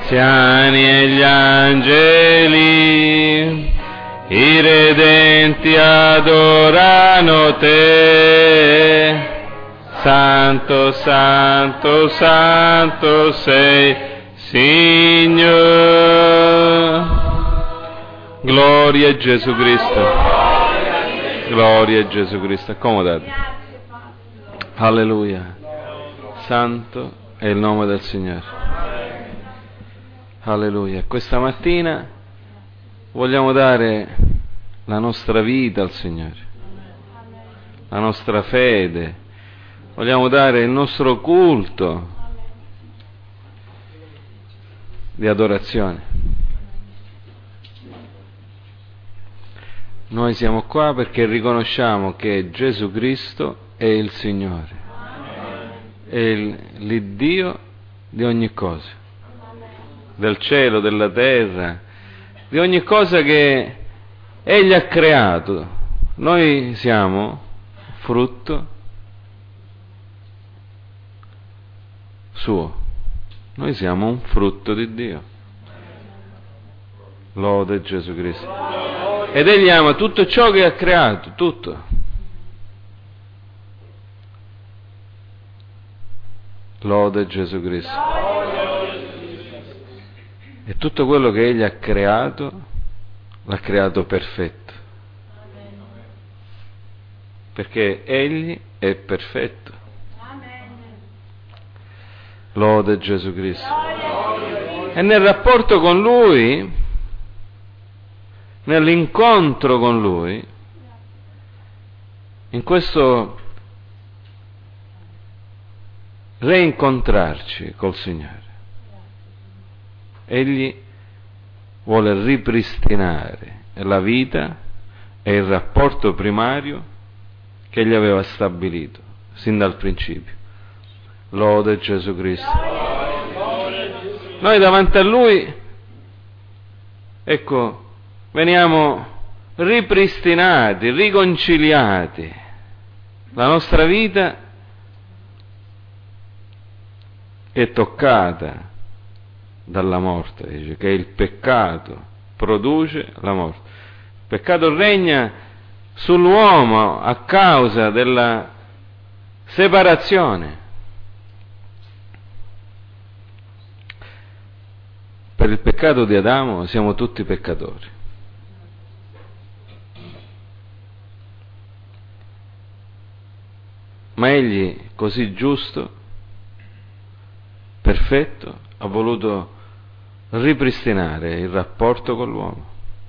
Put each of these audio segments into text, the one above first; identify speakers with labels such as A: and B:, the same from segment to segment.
A: anziani e gli angeli, i redenti adorano te. Santo, santo, santo sei, Signore. Gloria a Gesù Cristo. Gloria a Gesù Cristo. Accomodate. Alleluia. Santo è il nome del Signore. Alleluia. Questa mattina vogliamo dare la nostra vita al Signore, la nostra fede. Vogliamo dare il nostro culto di adorazione. Noi siamo qua perché riconosciamo che Gesù Cristo è il Signore, è l'Iddio di ogni cosa, del cielo, della terra, di ogni cosa che Egli ha creato. Noi siamo frutto suo, noi siamo un frutto di Dio. Lode Gesù Cristo. Ed Egli ama tutto ciò che ha creato, tutto. Lode Gesù Cristo. E tutto quello che Egli ha creato, l'ha creato perfetto. Perché Egli è perfetto. Lode Gesù Cristo. E nel rapporto con Lui, nell'incontro con Lui, in questo reincontrarci col Signore, Egli vuole ripristinare la vita e il rapporto primario che Egli aveva stabilito sin dal principio. Lode Gesù Cristo. Noi davanti a Lui, ecco, veniamo ripristinati, riconciliati. La nostra vita è toccata dalla morte, dice che il peccato produce la morte. Il peccato regna sull'uomo a causa della separazione. Per il peccato di Adamo siamo tutti peccatori. Ma Egli, così giusto, perfetto, ha voluto ripristinare il rapporto con l'uomo.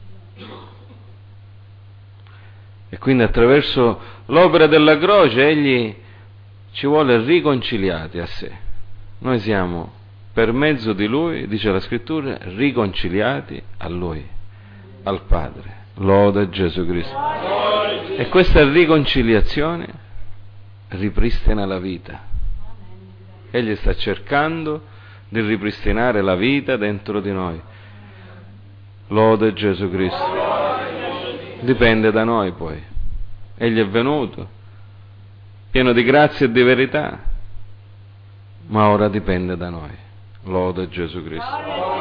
A: E quindi attraverso l'opera della croce Egli ci vuole riconciliati a sé. Noi siamo, per mezzo di Lui, dice la Scrittura, riconciliati a Lui, al Padre. Lode Gesù Cristo. E questa riconciliazione ripristina la vita. Egli sta cercando di ripristinare la vita dentro di noi. Lode Gesù Cristo. Dipende da noi poi. Egli è venuto, pieno di grazia e di verità, ma ora dipende da noi. Lode Gesù Cristo.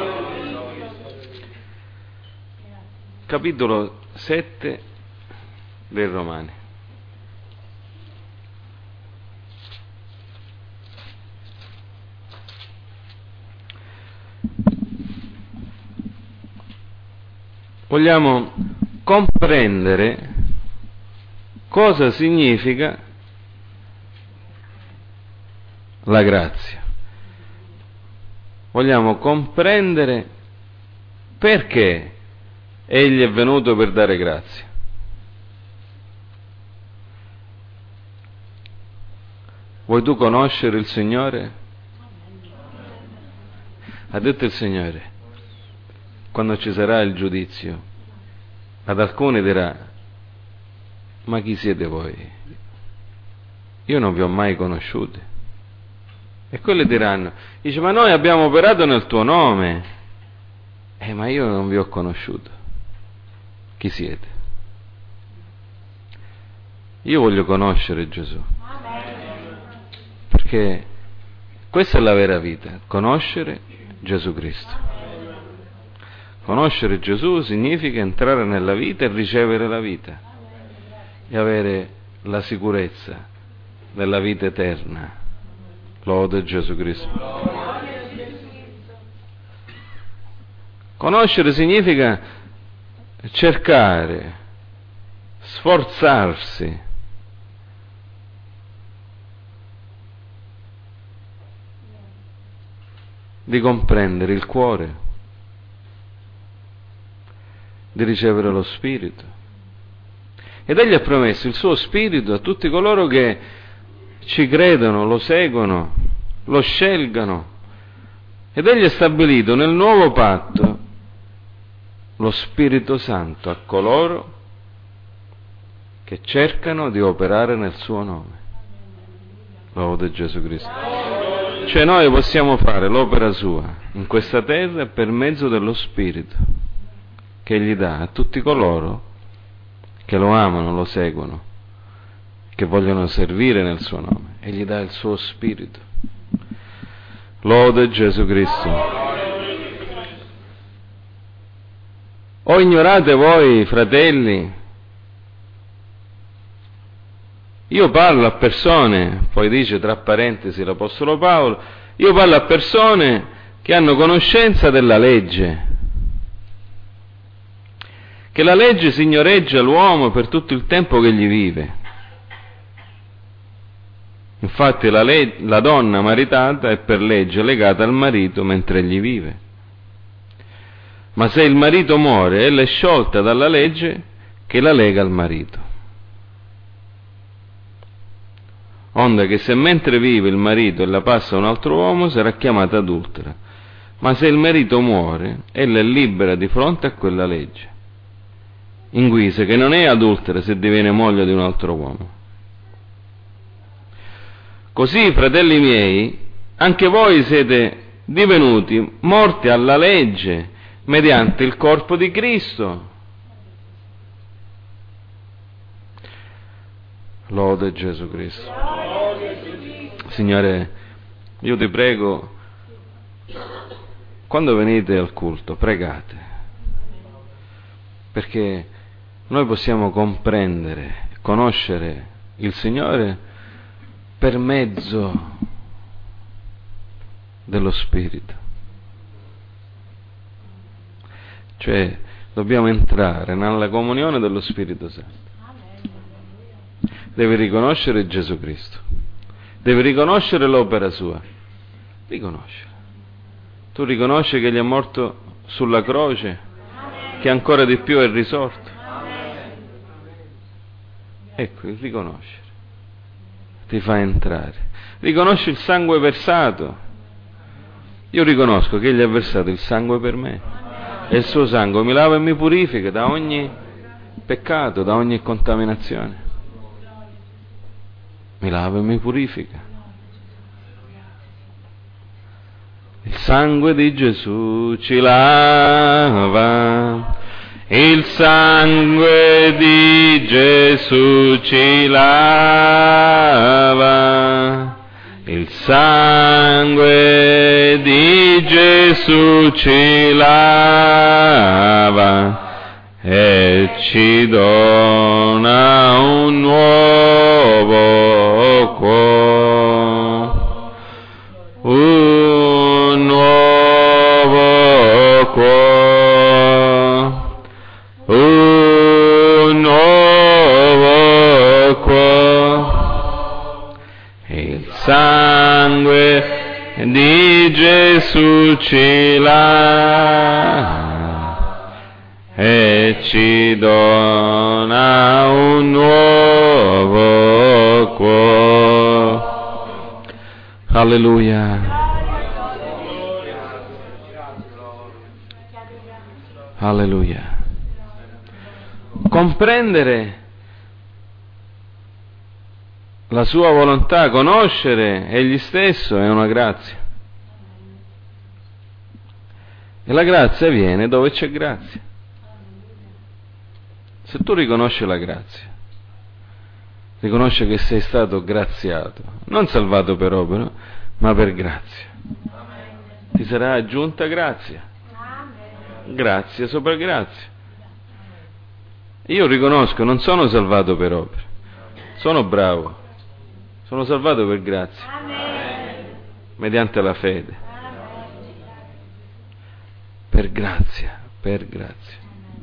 A: Capitolo 7 dei Romani. Vogliamo comprendere cosa significa la grazia. Vogliamo comprendere perché Egli è venuto per dare grazia. Vuoi tu conoscere il Signore? Ha detto il Signore, quando ci sarà il giudizio, ad alcuni dirà: ma chi siete voi? Io non vi ho mai conosciuti. E quelli diranno, dice, ma noi abbiamo operato nel tuo nome, ma io non vi ho conosciuto. Chi siete? Io voglio conoscere Gesù, perché questa è la vera vita, conoscere Gesù Cristo. Conoscere Gesù significa entrare nella vita e ricevere la vita e avere la sicurezza della vita eterna. Lode Gesù Cristo. Conoscere significa cercare, sforzarsi di comprendere il cuore, di ricevere lo Spirito. Ed Egli ha promesso il suo Spirito a tutti coloro che ci credono, lo seguono, lo scelgano. Ed Egli ha stabilito nel nuovo patto lo Spirito Santo a coloro che cercano di operare nel suo nome. Lode Gesù Cristo. Cioè noi possiamo fare l'opera sua in questa terra per mezzo dello Spirito che Egli dà a tutti coloro che lo amano, lo seguono, che vogliono servire nel suo nome. Egli dà il suo Spirito. Lode Gesù Cristo. O ignorate voi, fratelli? Io parlo a persone, poi dice tra parentesi l'Apostolo Paolo, io parlo a persone che hanno conoscenza della legge, che la legge signoreggia l'uomo per tutto il tempo che gli vive. Infatti la donna maritata è per legge legata al marito mentre egli vive. Ma se il marito muore, ella è sciolta dalla legge che la lega al marito. Onde che se mentre vive il marito e la passa a un altro uomo, sarà chiamata adultera. Ma se il marito muore, ella è libera di fronte a quella legge. In guisa che non è adultera se diviene moglie di un altro uomo. Così, fratelli miei, anche voi siete divenuti morti alla legge mediante il corpo di Cristo. Lode Gesù Cristo. Signore, io ti prego, quando venite al culto, pregate, perché noi possiamo comprendere, conoscere il Signore per mezzo dello Spirito. Cioè, dobbiamo entrare nella comunione dello Spirito Santo. Devi riconoscere Gesù Cristo. Devi riconoscere l'opera sua. Riconoscere. Tu riconosci che egli è morto sulla croce, che ancora di più è risorto. Ecco, il riconoscere ti fa entrare. Riconosci il sangue versato. Io riconosco che egli ha versato il sangue per me. E il suo sangue mi lava e mi purifica da ogni peccato, da ogni contaminazione. Mi lava e mi purifica. Il sangue di Gesù ci lava. Il sangue di Gesù ci lava. Il sangue di Gesù ci lava e ci dona un nuovo cuore, un nuovo cuore, un nuovo cuore. Il sangue di Gesù ci lava e ci dona un nuovo cuore. Alleluia. Alleluia. Comprendere la sua volontà, conoscere egli stesso è una grazia. E la grazia viene dove c'è grazia. Se tu riconosci la grazia, riconosci che sei stato graziato, non salvato per opera, ma per grazia. ti sarà aggiunta grazia. Grazia sopra grazia. Io riconosco, non sono salvato per opere, sono bravo, sono salvato per grazia, mediante la fede. Per grazia, per grazia.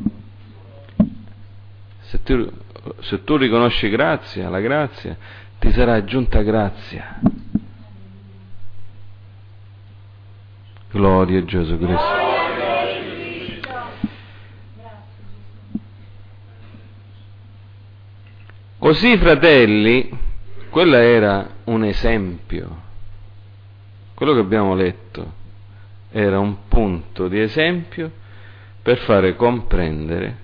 A: Se tu riconosci grazia, la grazia, ti sarà aggiunta grazia. Gloria a Gesù Cristo. Così, fratelli, quello era un esempio. Quello che abbiamo letto era un punto di esempio per fare comprendere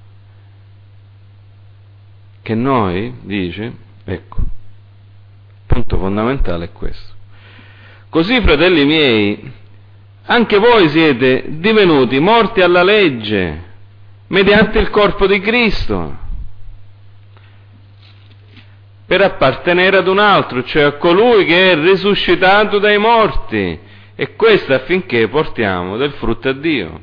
A: che noi, dice, ecco, il punto fondamentale è questo. Così, fratelli miei, anche voi siete divenuti morti alla legge mediante il corpo di Cristo, per appartenere ad un altro, cioè a colui che è risuscitato dai morti, e questo affinché portiamo del frutto a Dio.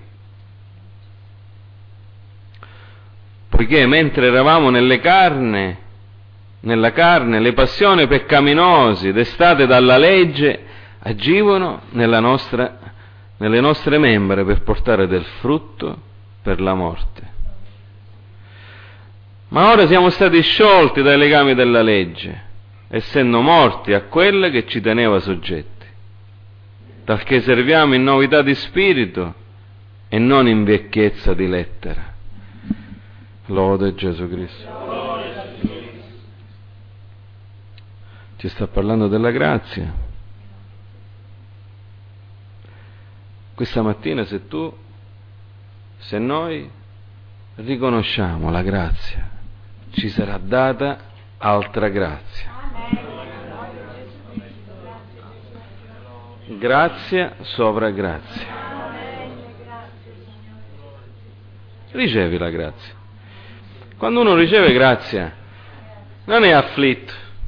A: Poiché mentre eravamo nella carne, le passioni peccaminose destate dalla legge agivano nelle nostre membra per portare del frutto per la morte. Ma ora siamo stati sciolti dai legami della legge, essendo morti a quella che ci teneva soggetti, talché serviamo in novità di spirito e non in vecchiezza di lettera. Lode Gesù Cristo. Ci sta parlando della grazia. Questa mattina se noi riconosciamo la grazia, ci sarà data altra grazia. Grazia sopra grazia. Ricevi la grazia. Quando uno riceve grazia, non è afflitto.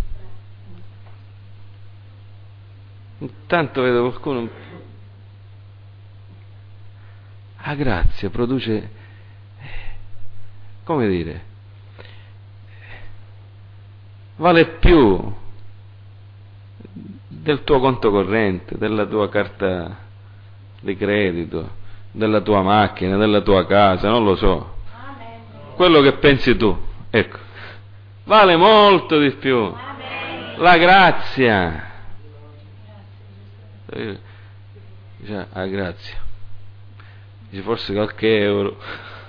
A: Intanto vedo qualcuno. La grazia produce, come dire, vale più del tuo conto corrente, della tua carta di credito, della tua macchina, della tua casa, non lo so. Quello che pensi tu, ecco, vale molto di più. La grazia. Dice, grazia. Dice, forse qualche euro.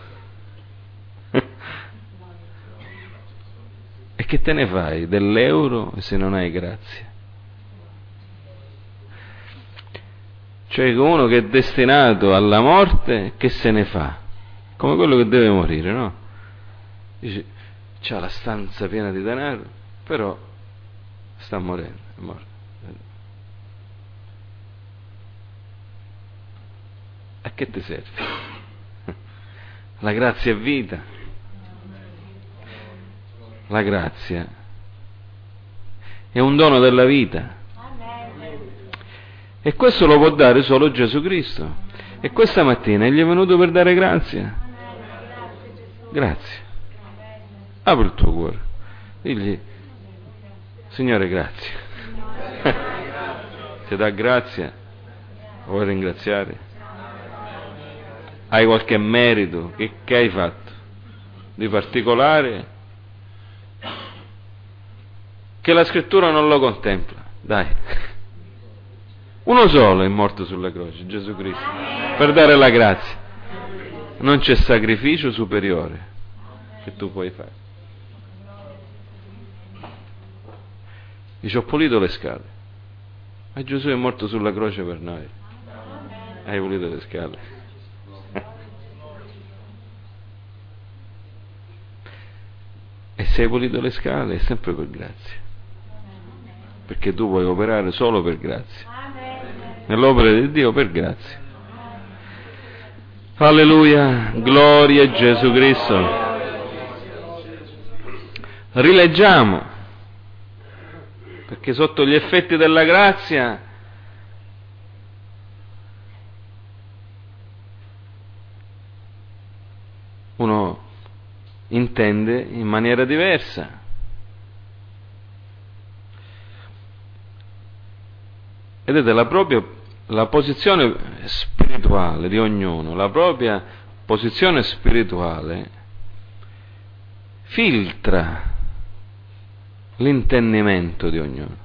A: E che te ne fai dell'euro se non hai grazia? Cioè uno che è destinato alla morte, che se ne fa? Come quello che deve morire, no? Dice, c'ha la stanza piena di denaro, però sta morendo, è morto. A che ti serve? La grazia è vita. La grazia è un dono della vita. E questo lo può dare solo Gesù Cristo. E questa mattina Egli è venuto per dare grazia. Grazie. Apri il tuo cuore. Digli, Signore, grazie. Ti dà grazia. Vuoi ringraziare? Hai qualche merito? Che hai fatto? Di particolare? Che la scrittura non lo contempla. Dai. Uno solo è morto sulla croce, Gesù Cristo, per dare la grazia. Non c'è sacrificio superiore che tu puoi fare. Dice, ho pulito le scale. Ma Gesù è morto sulla croce per noi. Hai pulito le scale. E se hai pulito le scale è sempre per grazia. Perché tu puoi operare solo per grazia. Nell'opera di Dio per grazia. Alleluia, gloria a Gesù Cristo. Rileggiamo, perché sotto gli effetti della grazia uno intende in maniera diversa. Vedete, la posizione spirituale di ognuno, la propria posizione spirituale filtra l'intendimento di ognuno.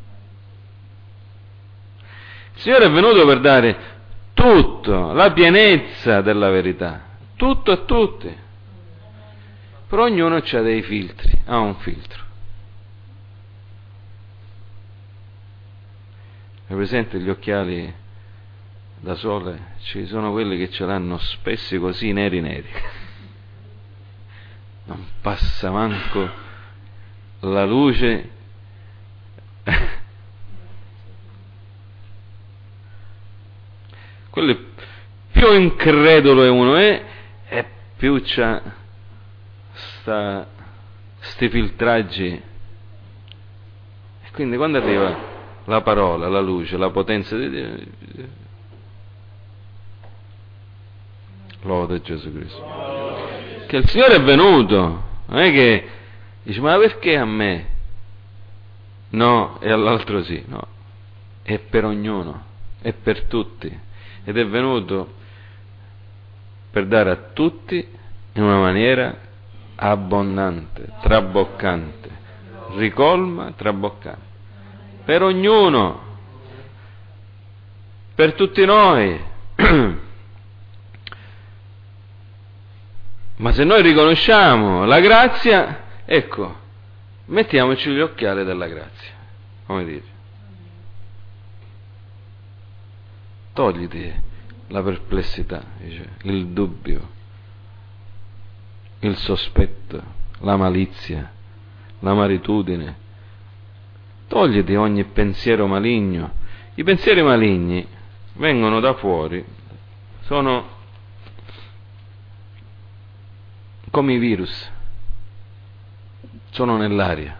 A: Il Signore è venuto per dare tutto, la pienezza della verità, tutto a tutti. Però ognuno ha dei filtri, ha un filtro. È presente gli occhiali da sole? Ci sono quelli che ce l'hanno spessi così neri. Non passa manco la luce. Quello più incredulo è uno e più c'ha sti filtraggi. E quindi quando arriva la parola, la luce, la potenza di Dio, lode Gesù Cristo. Che il Signore è venuto, non è che dice ma perché a me no e all'altro sì? No, è per ognuno, è per tutti, ed è venuto per dare a tutti in una maniera abbondante, traboccante, ricolma, traboccante, per ognuno, per tutti noi. Ma se noi riconosciamo la grazia, ecco, mettiamoci gli occhiali della grazia, come dire. Togliti la perplessità, dice, il dubbio, il sospetto, la malizia, l'amaritudine. Togliti ogni pensiero maligno. I pensieri maligni vengono da fuori, sono come i virus, sono nell'aria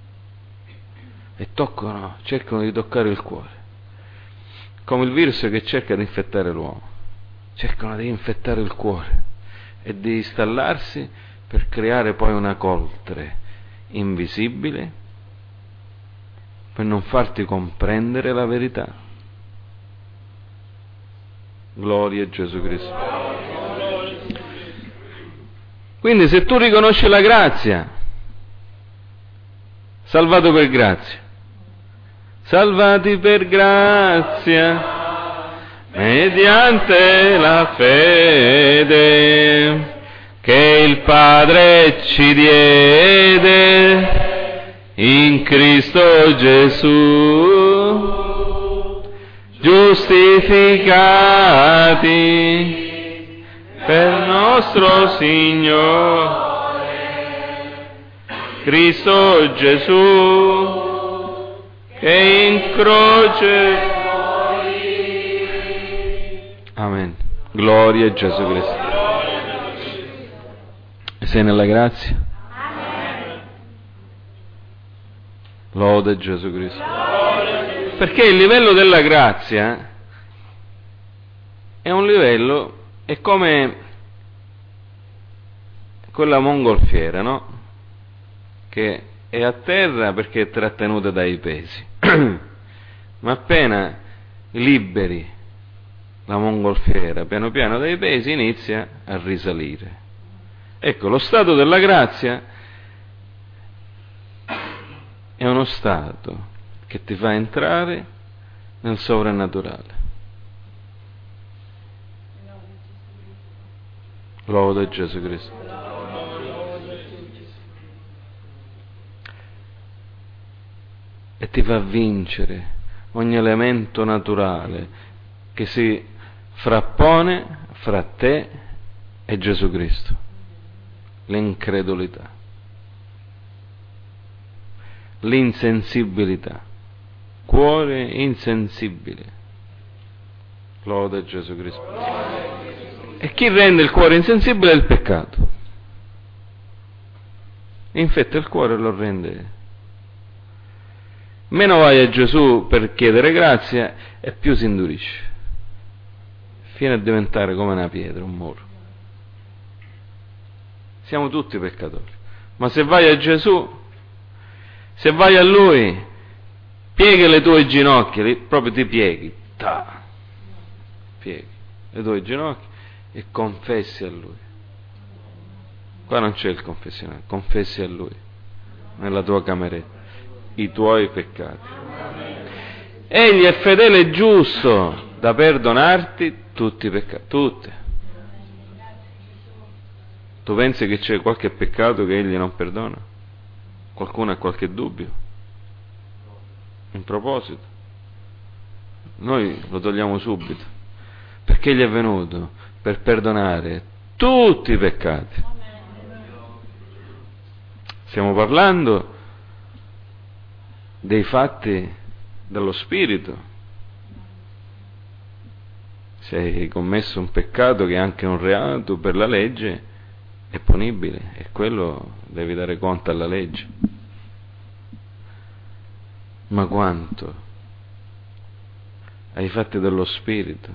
A: e cercano di toccare il cuore, come il virus che cerca di infettare l'uomo, cercano di infettare il cuore e di installarsi per creare poi una coltre invisibile per non farti comprendere la verità. Gloria a Gesù Cristo. Quindi se tu riconosci la grazia, salvato per grazia, salvati per grazia, mediante la fede che il Padre ci diede in Cristo Gesù, giustificati per nostro Signore Cristo Gesù, che in croce. Amen. Gloria a Gesù Cristo. Sei nella grazia? Lode Gesù Cristo. Perché il livello della grazia è un livello, è come quella mongolfiera, no? Che è a terra perché è trattenuta dai pesi, ma appena liberi la mongolfiera piano piano dai pesi inizia a risalire. Ecco, lo stato della grazia è uno stato che ti fa entrare nel sovrannaturale. Lode Gesù Cristo. E ti fa vincere ogni elemento naturale che si frappone fra te e Gesù Cristo. L'incredulità, l'insensibilità, cuore insensibile. Lode Gesù Cristo. E chi rende il cuore insensibile è il peccato. Infetta il cuore e lo rende. Meno vai a Gesù per chiedere grazia e più si indurisce, fino a diventare come una pietra, un muro. siamo tutti peccatori. Ma se vai a Gesù, se vai a Lui, pieghi le tue ginocchia, proprio ti pieghi, pieghi le tue ginocchia e confessi a Lui. Qua non c'è il confessionale, confessi a Lui, nella tua cameretta, i tuoi peccati. Egli è fedele e giusto da perdonarti tutti i peccati, tutti. Tu pensi che c'è qualche peccato che Egli non perdona? Qualcuno ha qualche dubbio? In proposito, noi lo togliamo subito, perché Egli è venuto per perdonare tutti i peccati. Stiamo parlando dei fatti dello Spirito. Se hai commesso un peccato che è anche un reato per la legge, è punibile, e quello devi dare conto alla legge. Ma quanto ai fatti dello Spirito,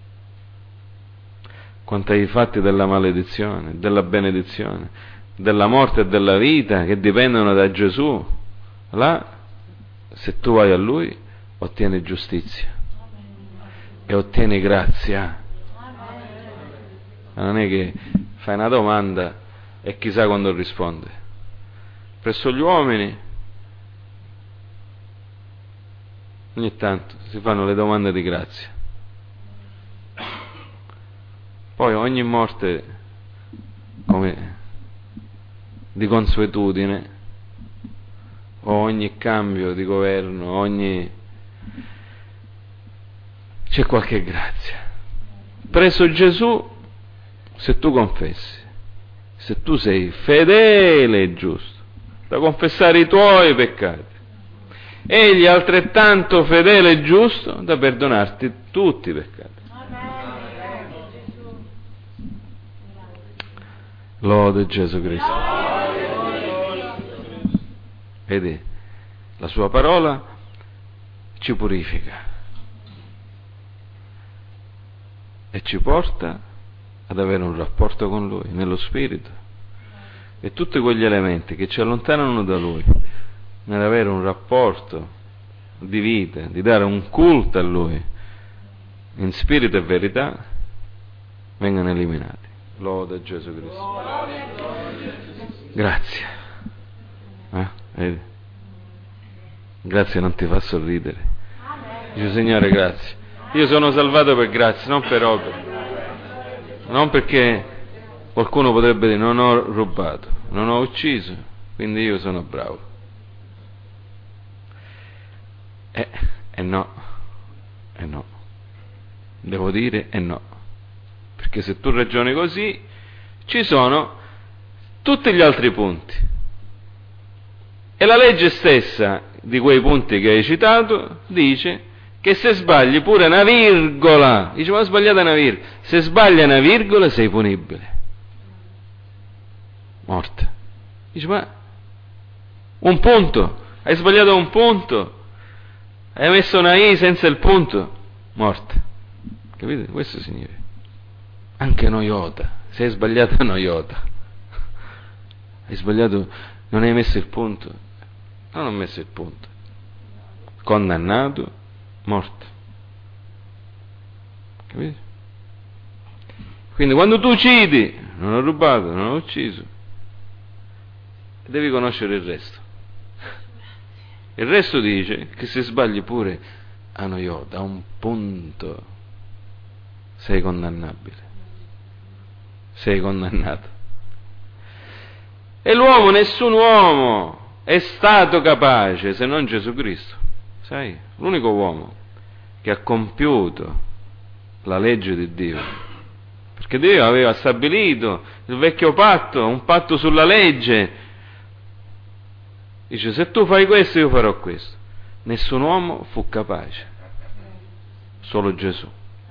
A: quanto ai fatti della maledizione, della benedizione, della morte e della vita che dipendono da Gesù, là, se tu vai a Lui, ottieni giustizia e ottieni grazia. Ma non è che fai una domanda e chissà quando risponde. Presso gli uomini ogni tanto si fanno le domande di grazia, poi ogni morte come di consuetudine, o ogni cambio di governo, c'è qualche grazia. Presso Gesù, se tu confessi, se tu sei fedele e giusto da confessare i tuoi peccati, Egli è altrettanto fedele e giusto da perdonarti tutti i peccati. Lode Gesù Cristo. Vedi, la sua parola ci purifica e ci porta ad avere un rapporto con Lui nello Spirito, e tutti quegli elementi che ci allontanano da Lui, nell'avere un rapporto di vita, di dare un culto a Lui in spirito e verità, vengono eliminati. Lode Gesù Cristo. Grazie. Vedi? Grazie non ti fa sorridere. Dice: Signore, grazie. Io sono salvato per grazia, non per opere. Non perché qualcuno potrebbe dire: non ho rubato, non ho ucciso, quindi io sono bravo. No. Devo dire no. Perché se tu ragioni così, ci sono tutti gli altri punti. E la legge stessa di quei punti che hai citato dice che se sbagli pure una virgola, dice: ma ho sbagliato una virgola, se sbagli una virgola sei punibile, morte. Dice: ma un punto, hai sbagliato un punto, hai messo una I senza il punto, morte. Capite? Questo significa. Anche uno iota, se hai sbagliato uno iota, hai sbagliato, non hai messo il punto, non ho messo il punto, condannato, morto. Capite? Quindi quando tu uccidi, non ho rubato, non ho ucciso, devi conoscere il resto. Il resto dice che se sbagli pure a uno iota, a un punto, sei condannabile, sei condannato. E l'uomo, nessun uomo è stato capace, se non Gesù Cristo, sai, l'unico uomo che ha compiuto la legge di Dio, perché Dio aveva stabilito il vecchio patto, un patto sulla legge. Dice: se tu fai questo io farò questo. Nessun uomo fu capace, solo Gesù.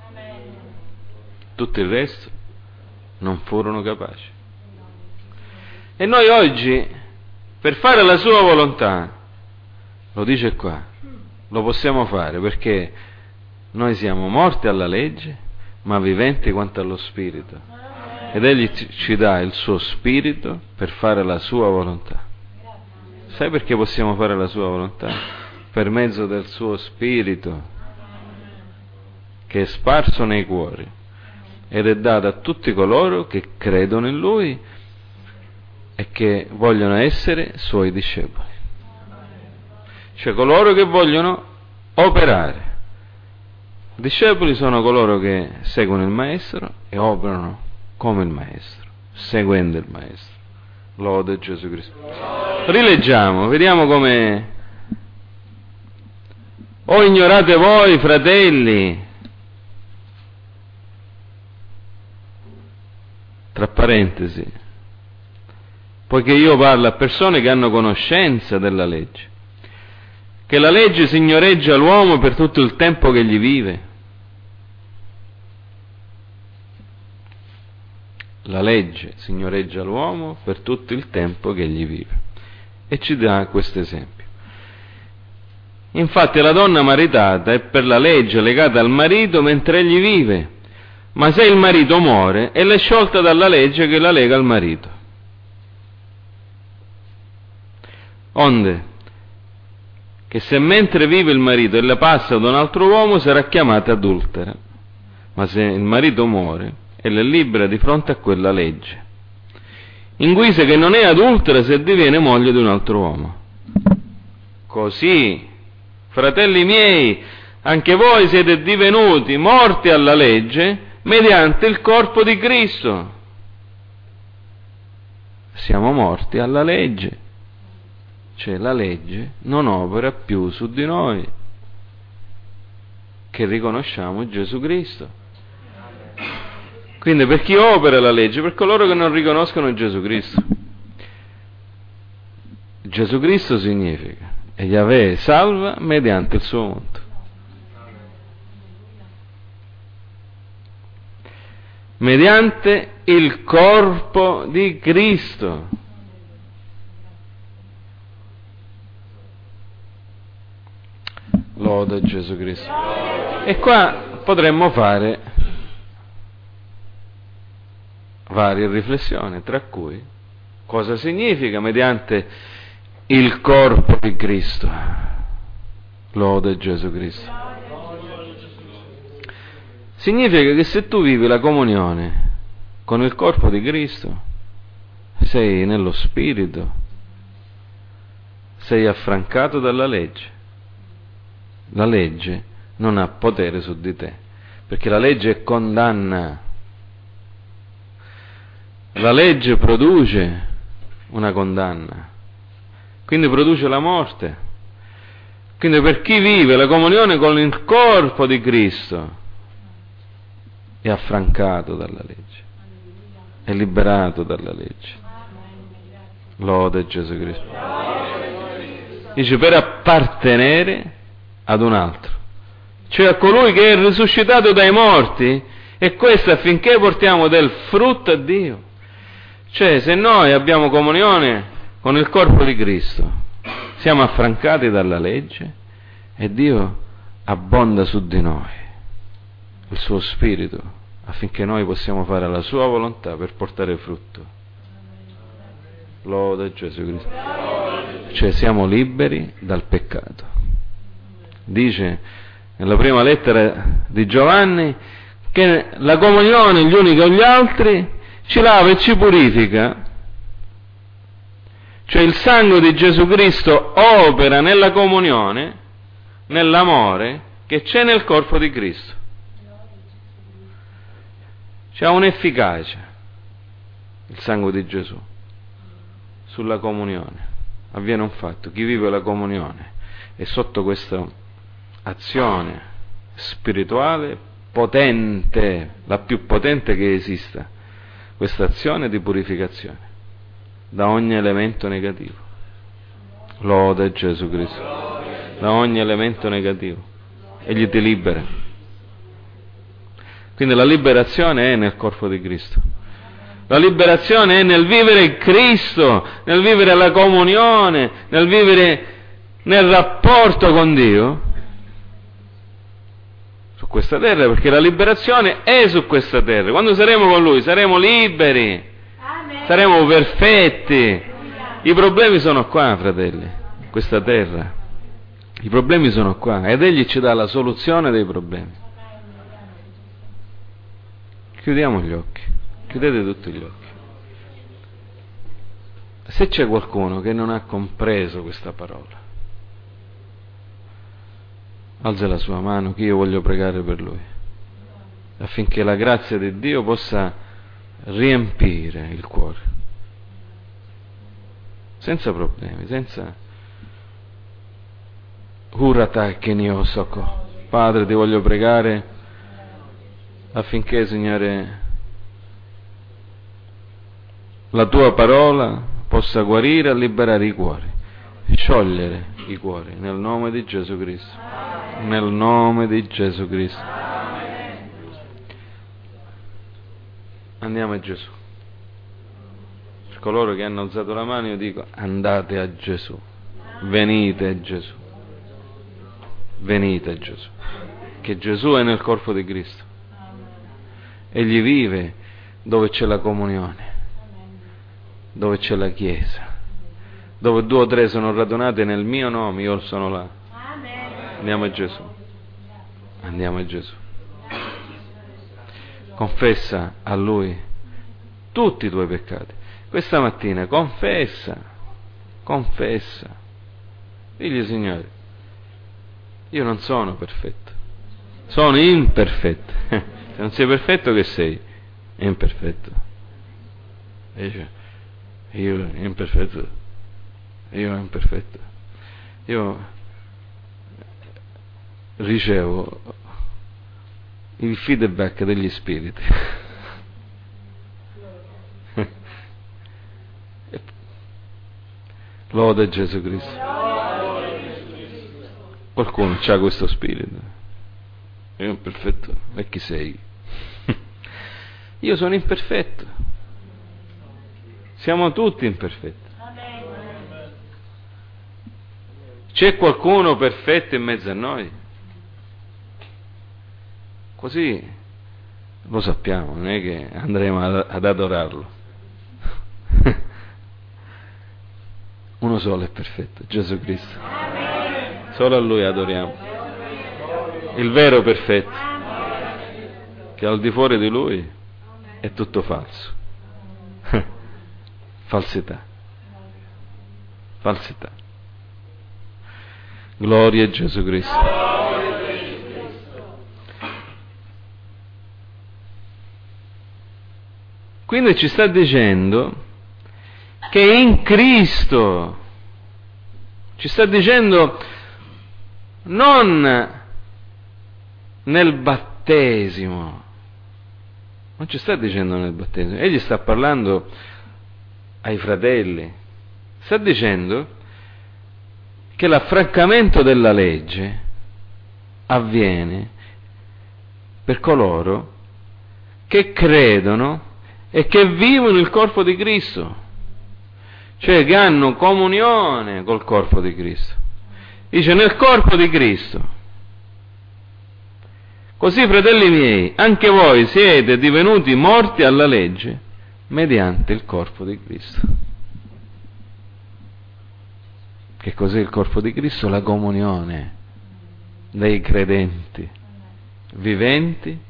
A: Tutto il resto non furono capaci. E noi oggi, per fare la sua volontà, lo dice qua, lo possiamo fare perché noi siamo morti alla legge, ma viventi quanto allo Spirito. ed Egli ci dà il suo Spirito per fare la sua volontà. Sai perché possiamo fare la sua volontà? Per mezzo del suo Spirito, che è sparso nei cuori ed è dato a tutti coloro che credono in Lui e che vogliono essere Suoi discepoli. Cioè coloro che vogliono operare. Discepoli sono coloro che seguono il Maestro e operano come il Maestro, seguendo il Maestro. Lode Gesù Cristo. Rileggiamo, vediamo come: o ignorate voi, fratelli, tra parentesi, poiché io parlo a persone che hanno conoscenza della legge, che la legge signoreggia l'uomo per tutto il tempo che gli vive. La legge signoreggia l'uomo per tutto il tempo che gli vive. E ci dà questo esempio. Infatti la donna maritata è per la legge legata al marito mentre egli vive, ma se il marito muore, ella è sciolta dalla legge che la lega al marito. Onde, che se mentre vive il marito ella passa ad un altro uomo, sarà chiamata adultera, ma se il marito muore, ella è libera di fronte a quella legge. In guisa che non è adultera se diviene moglie di un altro uomo. Così, fratelli miei, anche voi siete divenuti morti alla legge mediante il corpo di Cristo. Siamo morti alla legge, cioè la legge non opera più su di noi, che riconosciamo Gesù Cristo. Quindi per chi opera la legge? Per coloro che non riconoscono Gesù Cristo. Gesù Cristo significa e Yahweh salva mediante il suo monto. Mediante il corpo di Cristo. Lode Gesù Cristo. E qua potremmo fare varie riflessioni, tra cui cosa significa mediante il corpo di Cristo. Lode Gesù Cristo. Significa che se tu vivi la comunione con il corpo di Cristo, sei nello Spirito, sei affrancato dalla legge. La legge non ha potere su di te, perché la legge condanna. La legge produce una condanna, quindi produce la morte. Quindi per chi vive la comunione con il corpo di Cristo è affrancato dalla legge, è liberato dalla legge. Lode Gesù Cristo. Dice per appartenere ad un altro, cioè a colui che è risuscitato dai morti, e questo affinché portiamo del frutto a Dio. Cioè, se noi abbiamo comunione con il corpo di Cristo, siamo affrancati dalla legge e Dio abbonda su di noi il suo Spirito affinché noi possiamo fare la sua volontà per portare frutto. Lode Gesù Cristo. Cioè, siamo liberi dal peccato. Dice nella prima lettera di Giovanni che la comunione gli uni con gli altri ci lava e ci purifica, cioè il sangue di Gesù Cristo opera nella comunione, nell'amore che c'è nel corpo di Cristo. C'ha un'efficacia il sangue di Gesù sulla comunione. Avviene un fatto: chi vive la comunione è sotto questa azione spirituale potente, la più potente che esista, questa azione di purificazione da ogni elemento negativo. Lode Gesù Cristo. Da ogni elemento negativo. Egli ti libera. Quindi la liberazione è nel corpo di Cristo. La liberazione è nel vivere Cristo, nel vivere la comunione, nel vivere nel rapporto con Dio. Su questa terra, perché la liberazione è su questa terra. Quando saremo con Lui saremo liberi, saremo perfetti. I problemi sono qua, fratelli, questa terra. I problemi sono qua ed Egli ci dà la soluzione dei problemi. Chiudiamo gli occhi, chiudete tutti gli occhi. Se c'è qualcuno che non ha compreso questa parola, alza la sua mano, che io voglio pregare per lui, affinché la grazia di Dio possa riempire il cuore, senza problemi, senza urata che osoko. Padre, ti voglio pregare affinché, Signore, la tua parola possa guarire e liberare i cuori, sciogliere i cuori, nel nome di Gesù Cristo. Nel nome di Gesù Cristo. Andiamo a Gesù. Per coloro che hanno alzato la mano io dico: andate a Gesù, venite a Gesù, venite a Gesù, che Gesù è nel corpo di Cristo. Egli vive dove c'è la comunione, dove c'è la Chiesa, dove 2 o 3 sono radunate nel mio nome, io sono là. Andiamo a Gesù, andiamo a Gesù. Confessa a Lui tutti i tuoi peccati. Questa mattina confessa. Digli: Signore, io non sono perfetto, sono imperfetto. Se non sei perfetto, che sei? Imperfetto. E dice: io imperfetto, io ricevo il feedback degli spiriti. Lode Gesù Cristo. Qualcuno c'ha questo spirito? Io imperfetto. E chi sei? Io sono imperfetto. Siamo tutti imperfetti. C'è qualcuno perfetto in mezzo a noi? Così lo sappiamo, non è che andremo ad adorarlo. Uno solo è perfetto, Gesù Cristo. Solo a Lui adoriamo. Il vero perfetto, che al di fuori di Lui è tutto falso. Falsità. Gloria a Gesù Cristo. Quindi ci sta dicendo che in Cristo, ci sta dicendo non nel battesimo, non ci sta dicendo nel battesimo, egli sta parlando ai fratelli, sta dicendo che l'affrancamento della legge avviene per coloro che credono e che vivono il corpo di Cristo, cioè che hanno comunione col corpo di Cristo. Dice: nel corpo di Cristo. Così, fratelli miei, anche voi siete divenuti morti alla legge mediante il corpo di Cristo. Che cos'è il corpo di Cristo? La comunione dei credenti viventi.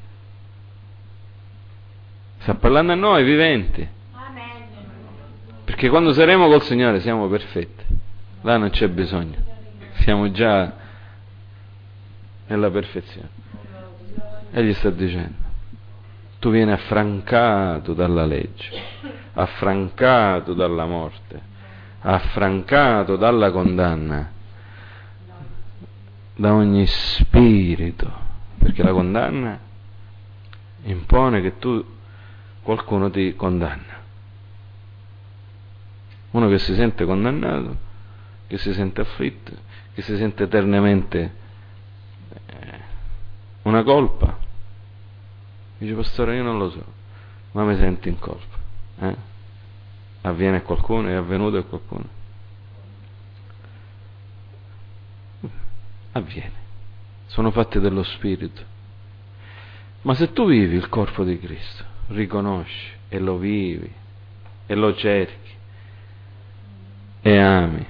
A: Sta parlando a noi viventi. Perché quando saremo col Signore siamo perfetti. Là non c'è bisogno. Siamo già nella perfezione. Egli sta dicendo: tu vieni affrancato dalla legge, affrancato dalla morte, affrancato dalla condanna, da ogni spirito, perché la condanna impone che qualcuno ti condanna. Uno che si sente condannato, che si sente afflitto, che si sente eternamente una colpa, dice: pastore, io non lo so, ma mi sento in colpa. Avviene a qualcuno? È avvenuto a qualcuno? Avviene. Sono fatti dello spirito, Ma se tu vivi il corpo di Cristo, riconosci e lo vivi e lo cerchi e ami,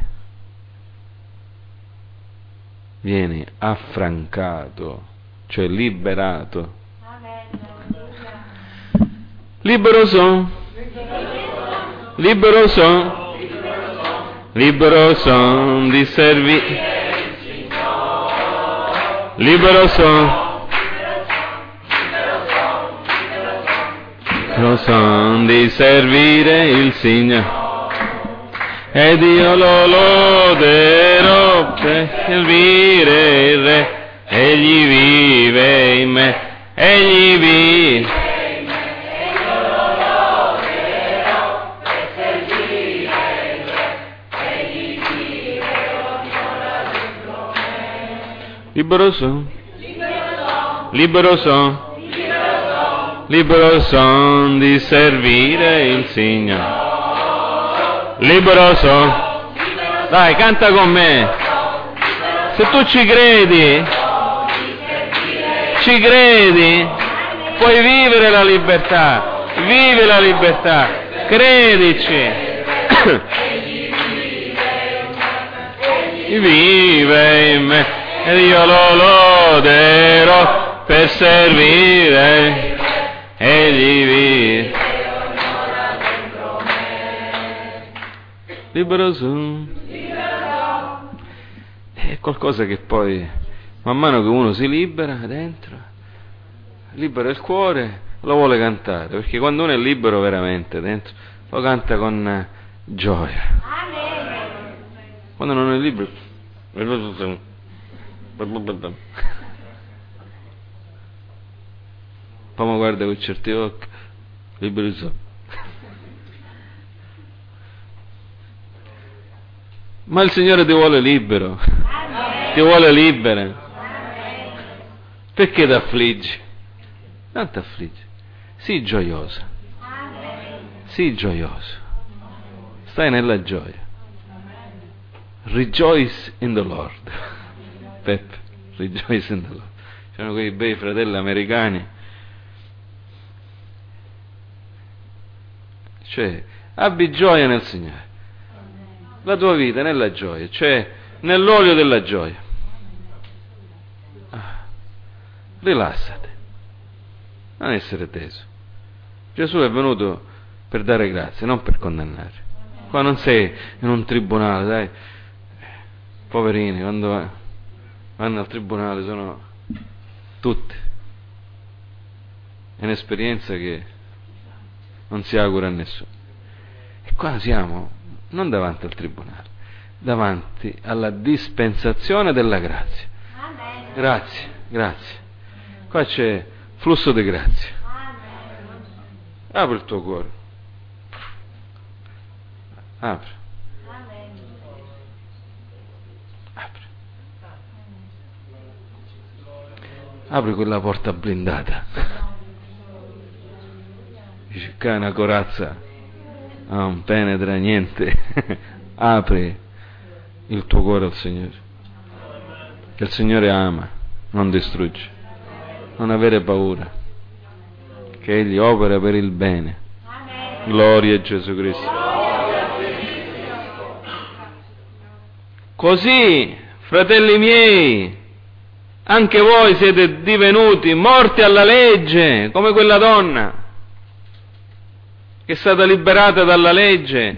A: vieni affrancato, cioè liberato. Libero son, libero son di servire, libero son di servire il Signore. Ed io lo loderò per servire il Re, egli vive in me, egli vive. Libero son, libero son di servire il Signore. Libero son. Dai, canta con me. Se tu ci credi, puoi vivere la libertà. Vivi la libertà. Credici. Vive in me ed io lo loderò per servire. Egli vive. Libero sono. È qualcosa che poi, man mano che uno si libera dentro, libera il cuore, lo vuole cantare, perché quando uno è libero veramente dentro, lo canta con gioia. Quando non è libero, poi guarda con certi occhi, libero sono. Ma il Signore ti vuole libero, ti vuole libera. Perché ti affliggi? Non ti affliggi, sii gioioso, sii gioioso, stai nella gioia. Rejoice in the Lord. Peppe, rejoice in the Lord. C'erano quei bei fratelli americani, cioè abbi gioia nel Signore. La tua vita nella gioia, cioè nell'olio della gioia. Rilassati, non essere teso. Gesù è venuto per dare grazie, non per condannare. Qua non sei in un tribunale, dai. Poverini, quando vanno al tribunale sono tutti. È un'esperienza che non si augura a nessuno. E qua siamo non davanti al tribunale, davanti alla dispensazione della grazia. Grazie, grazie. Qua c'è flusso di grazia. Apri il tuo cuore. Apri. Apri. Apri quella porta blindata. Dice, che è una corazza. Non penetra niente. Apri il tuo cuore al Signore, che il Signore ama, non distrugge. Non avere paura, che Egli opera per il bene. Gloria a Gesù Cristo. Così, fratelli miei, anche voi siete divenuti morti alla legge, come quella donna che è stata liberata dalla legge,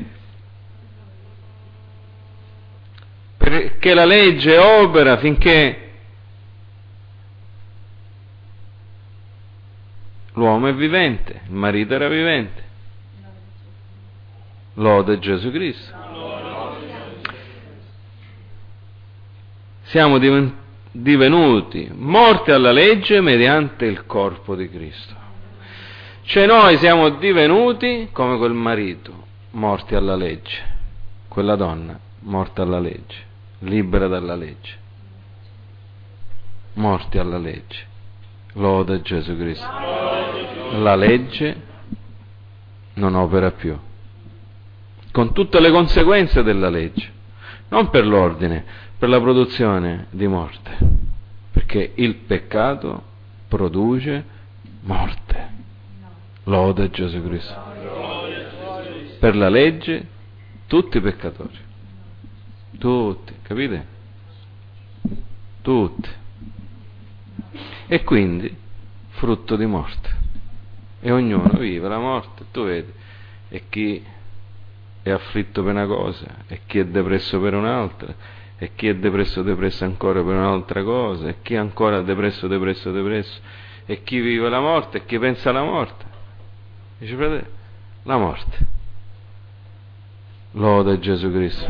A: perché la legge opera finché l'uomo è vivente, il marito era vivente. Lode Gesù Cristo. Siamo divenuti morti alla legge mediante il corpo di Cristo. Cioè noi siamo divenuti come quel marito, morti alla legge, quella donna morta alla legge, libera dalla legge, morti alla legge. Lode Gesù Cristo. La legge non opera più, con tutte le conseguenze della legge, non per l'ordine, per la produzione di morte, perché il peccato produce morte. Lode Gesù Cristo. Per la legge tutti peccatori. Tutti, capite? Tutti. E quindi frutto di morte. E ognuno vive la morte, tu vedi. E chi è afflitto per una cosa, e chi è depresso per un'altra, e chi è depresso ancora per un'altra cosa, e chi è ancora depresso, e chi vive la morte, e chi pensa alla morte. Dice, fratello, la morte. Lode Gesù Cristo.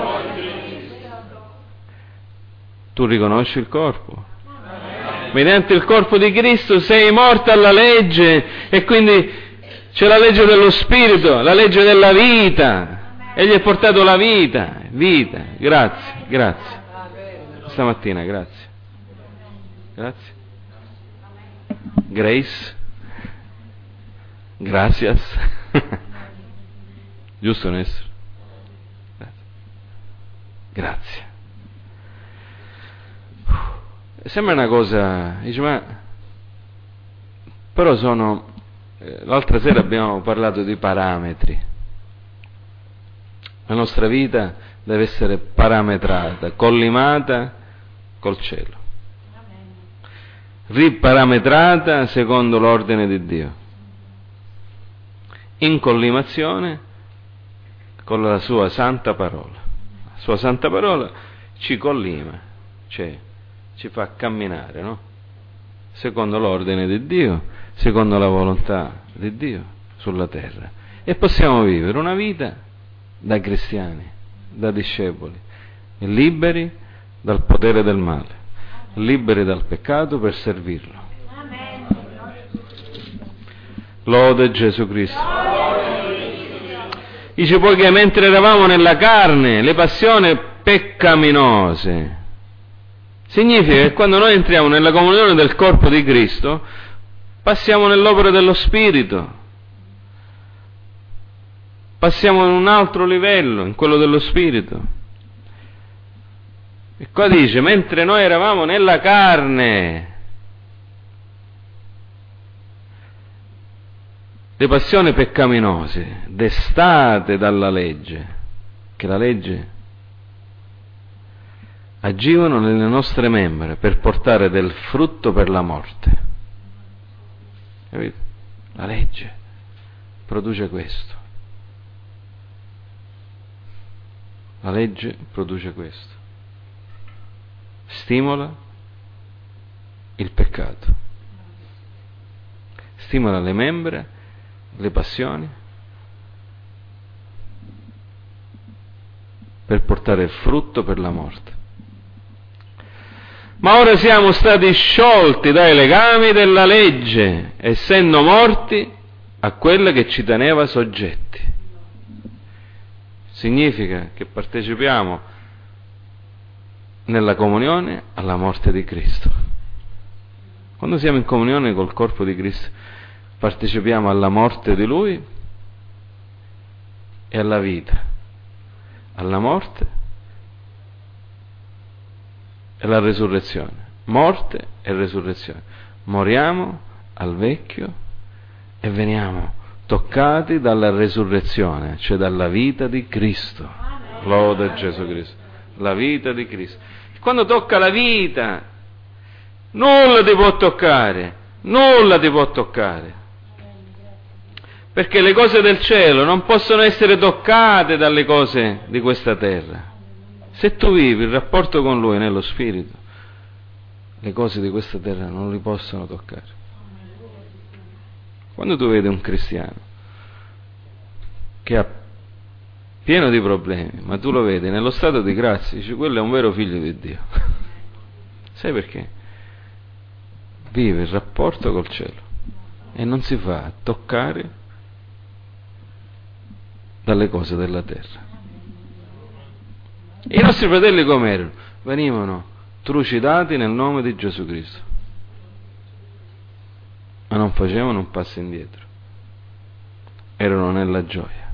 A: Tu riconosci il corpo? Mediante il corpo di Cristo sei morto alla legge, e quindi c'è la legge dello Spirito, la legge della vita. Egli ha portato la vita. Grazie. Stamattina, grazie. Grace. Gracias. Giusto, Nessero? Grazie. Sembra una cosa, dice, ma però l'altra sera abbiamo parlato di parametri. La nostra vita deve essere parametrata, collimata col cielo, riparametrata secondo l'ordine di Dio, in collimazione con la sua santa parola. La sua santa parola ci collima, cioè ci fa camminare, no? Secondo l'ordine di Dio, secondo la volontà di Dio sulla terra, e possiamo vivere una vita da cristiani, da discepoli, liberi dal potere del male, liberi dal peccato per servirlo. Lode Gesù Cristo. Dice poi che mentre eravamo nella carne, le passioni peccaminose. Significa che quando noi entriamo nella comunione del corpo di Cristo, passiamo nell'opera dello Spirito, passiamo in un altro livello, in quello dello Spirito. E qua dice, mentre noi eravamo nella carne, le passioni peccaminose, destate dalla legge, che la legge agivano nelle nostre membra per portare del frutto per la morte. Capite? La legge produce questo. La legge produce questo. Stimola il peccato. Stimola le membra, le passioni, per portare il frutto per la morte. Ma ora siamo stati sciolti dai legami della legge, essendo morti a quella che ci teneva soggetti. Significa che partecipiamo nella comunione alla morte di Cristo. Quando siamo in comunione col corpo di Cristo, partecipiamo alla morte di Lui e alla vita, alla morte e la resurrezione. Morte e resurrezione. Moriamo al vecchio e veniamo toccati dalla resurrezione, cioè dalla vita di Cristo. Lode Gesù Cristo. La vita di Cristo. Quando tocca la vita, nulla ti può toccare, perché le cose del cielo non possono essere toccate dalle cose di questa terra. Se tu vivi il rapporto con Lui nello Spirito, le cose di questa terra non li possono toccare. Quando tu vedi un cristiano che ha pieno di problemi, ma tu lo vedi nello stato di grazia, dici, quello è un vero figlio di Dio. Sai perché? Vive il rapporto col cielo e non si fa toccare dalle cose della terra. I nostri fratelli com'erano? Venivano trucidati nel nome di Gesù Cristo, ma non facevano un passo indietro, erano nella gioia,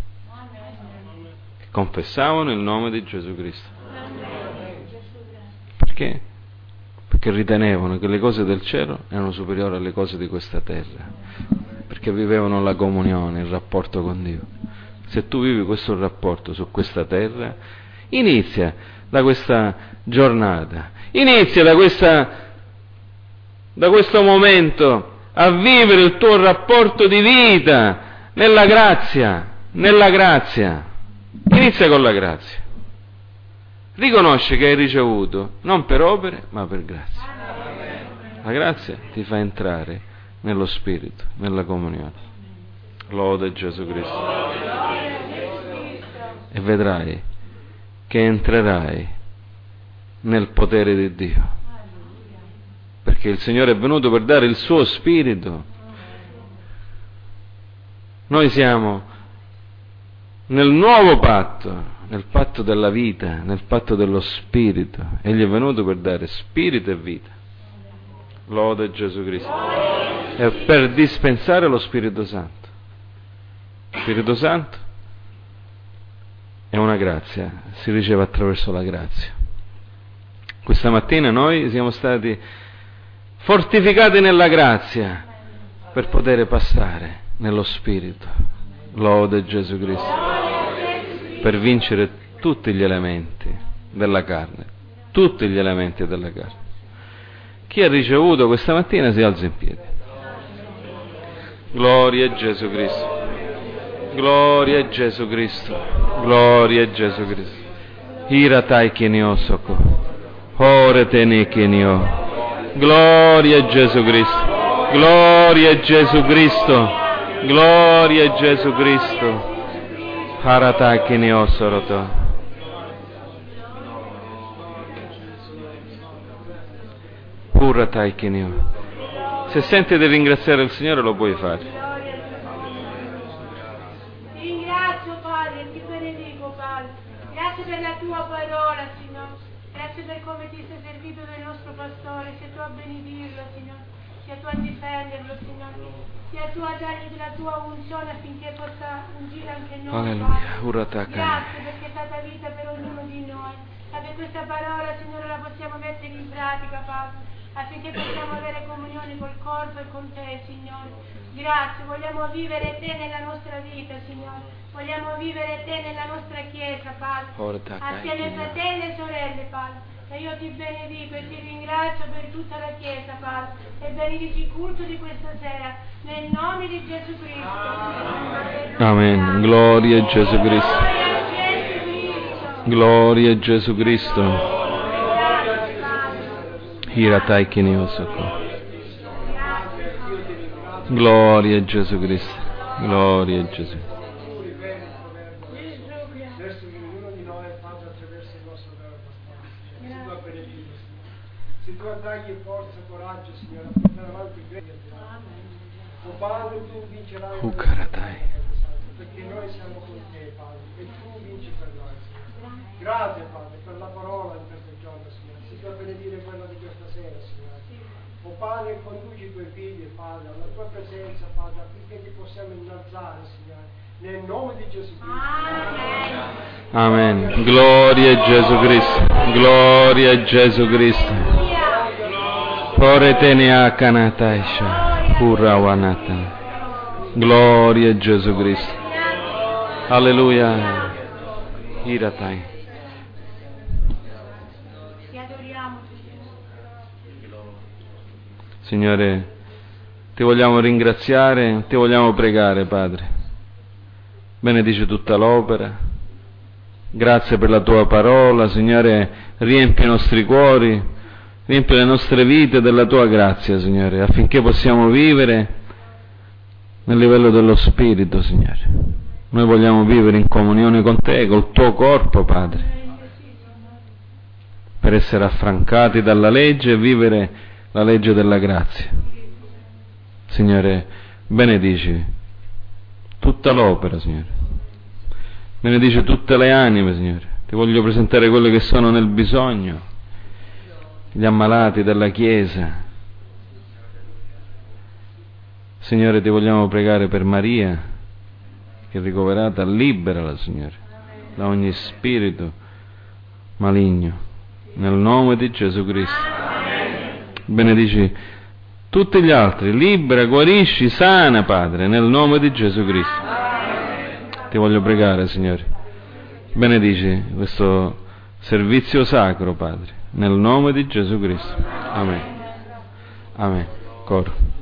A: confessavano il nome di Gesù Cristo. Perché? perché ritenevano che le cose del cielo erano superiori alle cose di questa terra, perché vivevano la comunione, il rapporto con Dio. Se tu vivi questo rapporto su questa terra, inizia da questa giornata, inizia da questo momento a vivere il tuo rapporto di vita nella grazia, Inizia con la grazia. Riconosci che hai ricevuto non per opere, ma per grazia. La grazia ti fa entrare nello Spirito, nella comunione. Lode Gesù Cristo. E vedrai che entrerai nel potere di Dio, perché il Signore è venuto per dare il suo Spirito. Noi siamo nel nuovo patto, nel patto della vita, nel patto dello Spirito. Egli è venuto per dare Spirito e vita. Lode Gesù Cristo. E per dispensare lo Spirito Santo. Spirito Santo è una grazia, si riceve attraverso la grazia. Questa mattina noi siamo stati fortificati nella grazia per poter passare nello Spirito. Lode Gesù Cristo. Per vincere tutti gli elementi della carne. Tutti gli elementi della carne. Chi ha ricevuto questa mattina si alza in piedi. Gloria a Gesù Cristo. Gloria a Gesù Cristo. Gloria a Gesù Cristo. Iratai keniosoko. Ore tene kenio. Gloria a Gesù Cristo. Gloria a Gesù Cristo. Gloria a Gesù Cristo. Haratai keniosoroto. Puratai kenio. Se senti di ringraziare il Signore lo puoi fare.
B: Ti ringrazio Padre, ti benedico Padre. Grazie per la tua parola, Signore. Grazie per come ti sei servito del nostro pastore. Sia tu a benedirlo, Signore. Sia tu a difenderlo, Signore. Sia tu a dargli della tua unzione affinché possa ungire anche noi.
A: Alleluia.
B: Grazie perché è stata vita per ognuno di noi. E per questa parola, Signore, la possiamo mettere in pratica, Padre, affinché possiamo avere comunione col corpo e con te, Signore. Grazie, vogliamo vivere te nella nostra vita, Signore. Vogliamo vivere te nella nostra chiesa, Padre. Assieme ai fratelli e sorelle, Padre. E io ti benedico e ti ringrazio per tutta la chiesa, Padre. E benedici il culto di questa sera. Nel nome di Gesù Cristo.
A: Amen. Gloria a Gesù Cristo. Gloria a Gesù Cristo. Hiratai keniosoko. Gloria a Gesù Cristo. Gloria a Gesù.
C: Verso ognuno di noi, Padre, attraverso il nostro vero pastore. Si tu a benedirlo, Signore. Si tu a dargli forza, coraggio, Signore, a portare avanti il regno di Dio. Oh Padre, tu vincerai perché noi siamo con te, Padre, e tu vinci per noi, Signore. Grazie, Padre, per la parola in questo giorno, Signore. Si tu a benedire quella di questa sera, Signore. Oh Padre, conduci i tuoi figli, Padre, alla tua presenza, Padre, affinché ti possiamo innalzare, Signore. Nel nome di Gesù Cristo.
A: Amen. Gloria a Gesù Cristo. Gloria a Gesù Cristo. Pore tene kanataisha. Purawanata. Gloria a Gesù Cristo. Alleluia. Iratai.
B: Ti adoriamo,
A: Signore, ti vogliamo ringraziare, ti vogliamo pregare, Padre. Benedice tutta l'opera. Grazie per la tua parola, Signore. Riempi i nostri cuori, riempi le nostre vite della tua grazia, Signore, affinché possiamo vivere nel livello dello Spirito, Signore. Noi vogliamo vivere in comunione con te, col tuo corpo, Padre, per essere affrancati dalla legge e vivere la legge della grazia. Signore, benedici tutta l'opera, Signore. Benedice tutte le anime, Signore. Ti voglio presentare quelle che sono nel bisogno, gli ammalati della Chiesa. Signore, ti vogliamo pregare per Maria, che è ricoverata, liberala, Signore, da ogni spirito maligno, nel nome di Gesù Cristo. benedici tutti gli altri, libera, guarisci, sana, Padre, nel nome di Gesù Cristo. Ti voglio pregare, Signore, benedici questo servizio sacro, Padre, nel nome di Gesù Cristo. Amen. Amen. Coro.